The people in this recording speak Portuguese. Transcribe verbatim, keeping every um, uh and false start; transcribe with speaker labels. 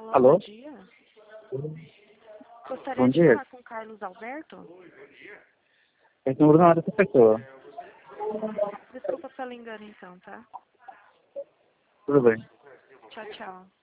Speaker 1: Alô,
Speaker 2: Alô?
Speaker 1: bom dia. Gostaria
Speaker 2: Bom
Speaker 1: de
Speaker 2: dia.
Speaker 1: falar com Carlos Alberto?
Speaker 2: Esse número não é dessa pessoa.
Speaker 1: Desculpa pelo engano então, tá?
Speaker 2: Tudo bem.
Speaker 1: Tchau, tchau.